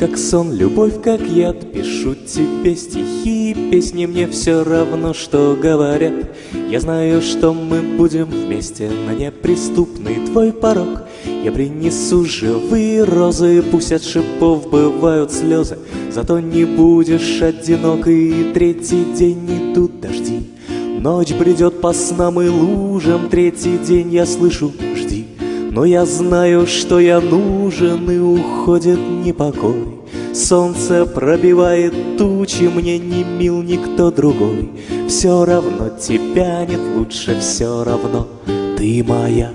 как сон, любовь как яд. Пишу тебе стихи и песни, мне все равно, что говорят. Я знаю, что мы будем вместе на неприступный твой порог. Я принесу живые розы, пусть от шипов бывают слезы, зато не будешь одинокой, и третий день идут дожди. Ночь бредет по снам и лужам, третий день я слышу «жди». Но я знаю, что я нужен, и уходит непокой. Солнце пробивает тучи, мне не мил никто другой. Все равно тебя нет лучше, все равно ты моя,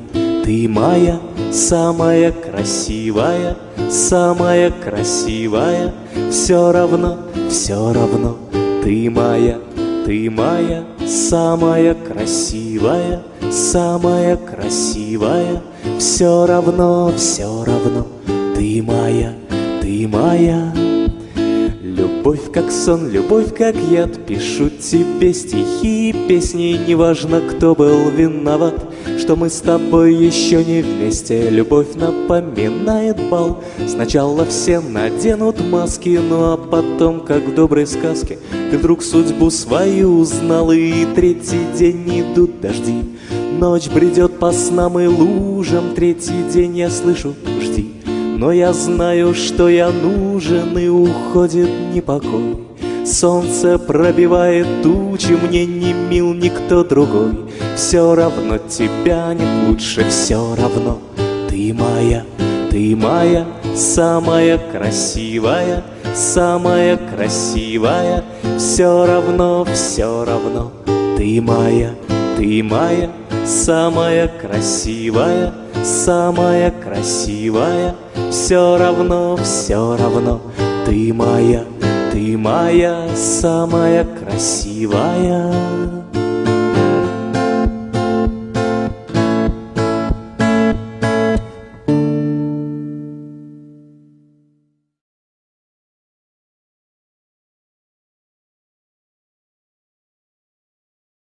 самая красивая, самая красивая. Все равно ты моя, самая красивая, самая красивая. Все равно ты моя, ты моя. Любовь как сон, любовь как яд. Пишу тебе стихи и песни, неважно, кто был виноват, что мы с тобой еще не вместе. Любовь напоминает бал. Сначала все наденут маски, ну а потом, как в доброй сказке, ты вдруг судьбу свою узнал, и третий день идут дожди. Ночь бредет по снам и лужам, третий день я слышу «жди». Но я знаю, что я нужен, и уходит непокой. Солнце пробивает тучи, мне не мил никто другой. Все равно тебя нет лучше, все равно ты моя, самая красивая, самая красивая. Все равно ты моя, самая красивая, самая красивая. Все равно ты моя, самая красивая.